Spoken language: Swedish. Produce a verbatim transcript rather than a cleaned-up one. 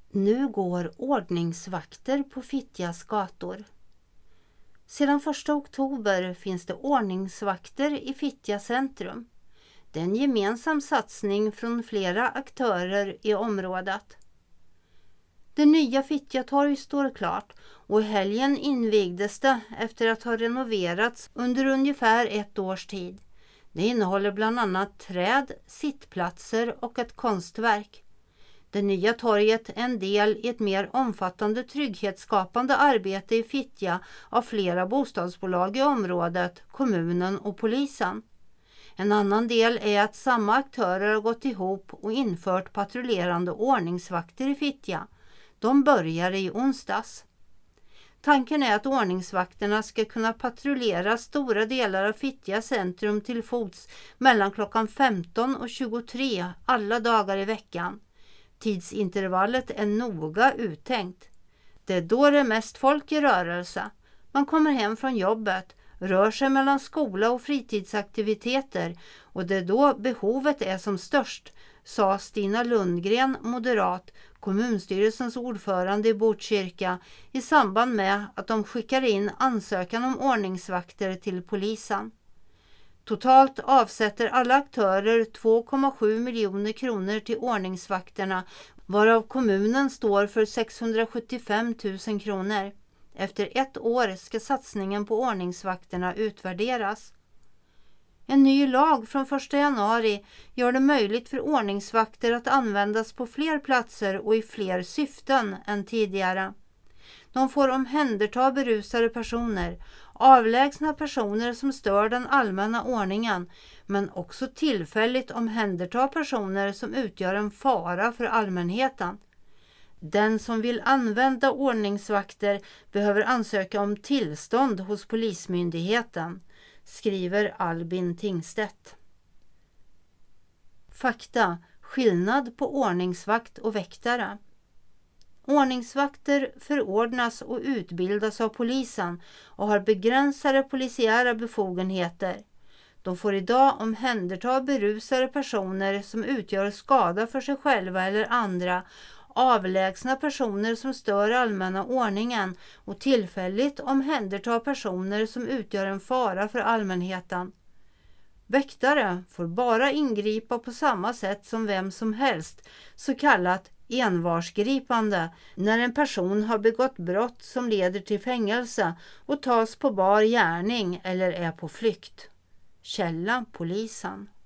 Nu går ordningsvakter på Fittjas gator. Sedan första oktober finns det ordningsvakter i Fittja centrum. Det är en gemensam satsning från flera aktörer i området. Det nya Fittjatorg står klart och i helgen invigdes det efter att ha renoverats under ungefär ett års tid. Det innehåller bland annat träd, sittplatser och ett konstverk. Det nya torget är en del i ett mer omfattande trygghetsskapande arbete i Fittja av flera bostadsbolag i området, kommunen och polisen. En annan del är att samma aktörer har gått ihop och infört patrullerande ordningsvakter i Fittja. De börjar i onsdags. Tanken är att ordningsvakterna ska kunna patrullera stora delar av Fittja centrum till fots mellan klockan femton och tjugotre alla dagar i veckan. Tidsintervallet är noga uttänkt. Det är då det är mest folk i rörelse. Man kommer hem från jobbet, rör sig mellan skola och fritidsaktiviteter och det är då behovet är som störst, sa Stina Lundgren, moderat, kommunstyrelsens ordförande i Botkyrka, i samband med att de skickar in ansökan om ordningsvakter till polisen. Totalt avsätter alla aktörer två komma sju miljoner kronor till ordningsvakterna, varav kommunen står för sexhundrasjuttiofem tusen kronor. Efter ett år ska satsningen på ordningsvakterna utvärderas. En ny lag från första januari gör det möjligt för ordningsvakter att användas på fler platser och i fler syften än tidigare. De får omhänderta berusade personer, avlägsna personer som stör den allmänna ordningen, men också tillfälligt omhänderta personer som utgör en fara för allmänheten. Den som vill använda ordningsvakter behöver ansöka om tillstånd hos polismyndigheten, skriver Albin Tingstedt. Fakta: skillnad på ordningsvakt och väktare. Ordningsvakter förordnas och utbildas av polisen och har begränsade polisiära befogenheter. De får idag omhänderta berusade personer som utgör skada för sig själva eller andra, avlägsna personer som stör allmänna ordningen och tillfälligt omhänderta personer som utgör en fara för allmänheten. Väktare får bara ingripa på samma sätt som vem som helst, så kallat envarsgripande, när en person har begått brott som leder till fängelse och tas på bar gärning eller är på flykt. Källa: polisen.